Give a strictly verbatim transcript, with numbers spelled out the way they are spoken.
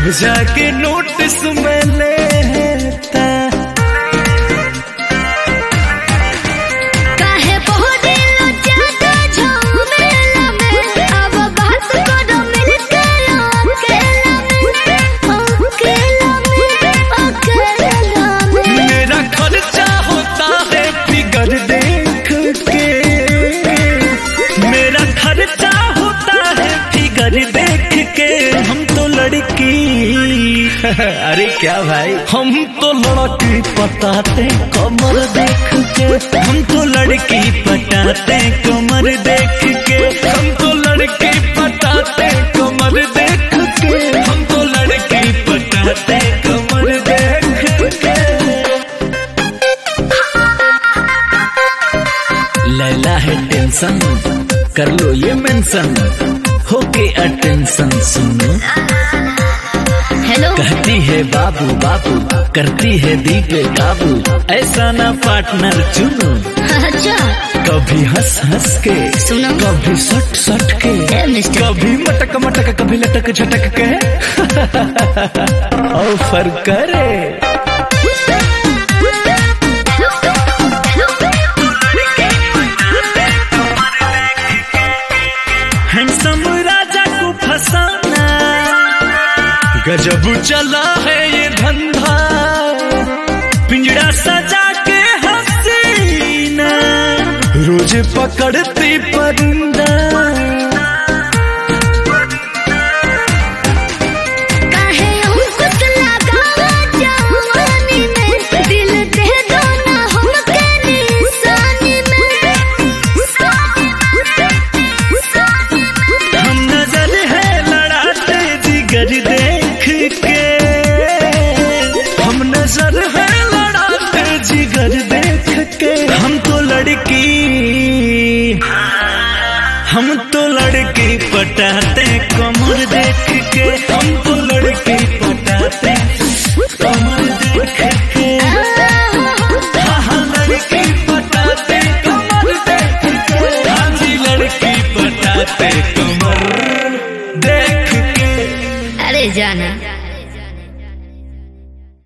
जाके नोटिस में लेता। काहे पहुंचे लो जाता झमेला में, अब बात करो मिलके अकेला में, अकेला में, अकेला में। मेरा खर्चा होता है फिगर देख के, मेरा खर्चा होता है फिगर देख के। हम तो लड़की अरे क्या भाई, हम तो लड़की पटाते कमर देख के, हम तो लड़की पटाते कमर देख के, हम तो लड़की पटाते कमर देख के, हम तो लड़की पटाते कमर देख के। लैला है टेंशन, कर लो ये मेंशन, होके अटेंशन सुनो। हेलो कहती है बाबू बाबू, करती है दी पे काबू, ऐसा ना पार्टनर चुनो। अच्छा कभी हंस हंस के सुनो, कभी सट सट के, ए मिस्टर कभी मटक मटक कभी लटक झटक के ऑफर करे। हैंडसम राजा को फसाना गजब चला है ये धंधा, पिंजड़ा सजा के हसीना रोज पकड़ती परिंदा। काहे अंकुश लगावा जवानी में, दिल दे दो ना हमके निशानी में। हम नजर है लड़ाते जिगर देख के, हम नजर है लड़ाते जिगर देख के। हम तो लड़की, हम तो लड़की पटाते कमर देख के, हम तो लड़की पटाते कमर देख के। हाँ हाँ लड़की पटाते कमर देख के, हाँ जी लड़की पटाते कमर देख के। अरे जाना